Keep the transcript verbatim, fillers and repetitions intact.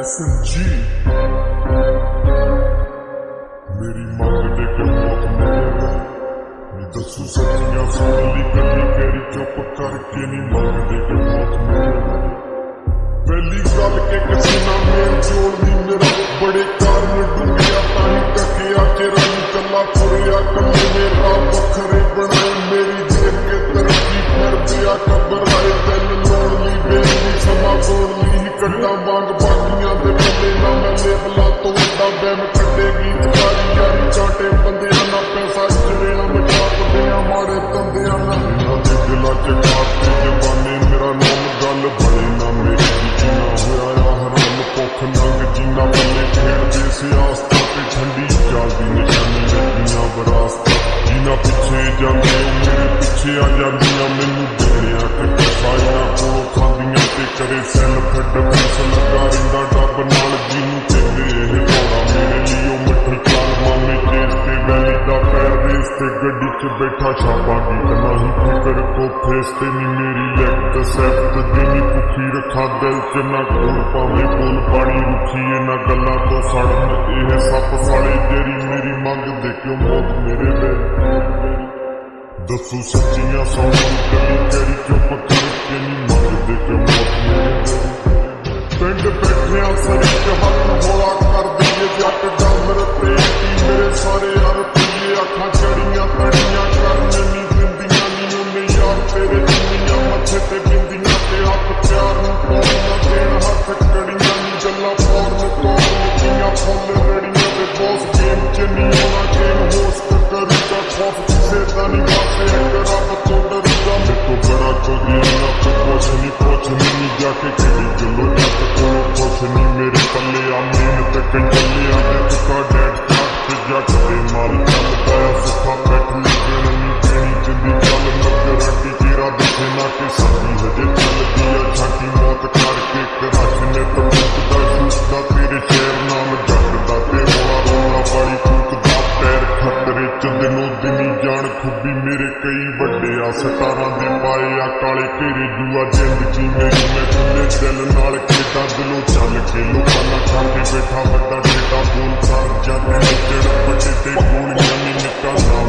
S M G मेरी मंग दे के मौत मेरे नी दसू सच्चियां सुन ली कली केरी चुप करके नी मंग दे के मौत मेरे पहली गल के किसी ना मेल जोड़नी मेरा बड़े कारण डूंगिया ताही टकिया तेरा नी कला तुरिया कले मेरा बखरे बनाए मेरी देख के तरक्की कर दिया कबर आए दिल लोड़ ली बेली समा बोड़ ली कड्डा मांग बाकियां दे बल्ले ना मैं लेबला तो वड्डा बैम कड्डे गीतकारी यारी चाटे बंदियां ना पैसा जड़ियां मचाप दियां माड़े तंदियां ना इन्हां दे दिलां च खाते जवाने मेरा नाम गल बड़े ना मेरी जीना होया हराम भुख नंग जीना बल्ले खेड़दे सियासतां ते ठंडी चलदी निशानी लगियां विरासतां जीना पिछे जांदे मेरे पिछे आ जांदियां मैनू देणियां ते पैसा इन्हां कोलों खांदियां ते करे सैल्फ डिफेंस लगा रहिंदा डब नाल जीनू कहंदे एह घोड़ा मेरे लियो मिठी चाल मामे चेस ते वैली दा पैर रेस ते गड्डी च बैठा छापां गीत नाही फिकर को फेस ते नी मेरी लैकत सैफत दी नी भुखी रखा दिल च ना कोल पावे बोल पानी रुखी इन्हां गल्लां तो सड़न एह सप साले तेरी मेरी मंग दे क्यों मौत मेरे वे दसू सच्चियां सुन कली तेरी चुप करके नी मंग दे क्यों मौत मेरे पिंड बैठिया सरी च हथ हौला कर दिए जट डंबर प्रेमी मेरे सारे यार पीए अखां चढ़ियां तड़ियां करने नी दिंदियां नी उन्हें यार तेरे जिन्नियां मत्थे ते बिंदियां ते हथ प्यार नूं पाउण ना देण हथ कड़ियां नी गल्लां फौरन तौर निक्कियां फुੱਲ रड़ियां ते बॉस गेम च नी आउणा गेम होस्ट करूगा खौफ किसे दा नी वासे इक रब तो डरूगा मेरे तो बड़ा चौधरी ना कुछ नी पुछ नी जाके केड़ी गल्लों जट कोलों कुछ नी मेरे पल्ले आ मेहनत कंजलियां दे चुका डैड चाट ते जट दे माल चलदा आ सुखा बैठ लगण नी देनी जिंदी चल नगर अड्डी तेरा दिखे ना कि साडी हजे चलदी आ छाती मौत करके कराश ने तमुकदा शूटदा तेरे शहर नाम जगदा ते रोला रोला वाली फूकदा पैर खतरे च दिनों दिनी जान खुब्बी मेरे कई वड्डे आ सतारां दे पाए आ काले घेरे जुआ जिंदगी मेरी मैं खुले दिल नाल खेडां दिलों चल के लोकां नाल खाके बैठा वड्डा ठेडा बोल कर जाते नचण बड़े ते गोलियां नी निक्का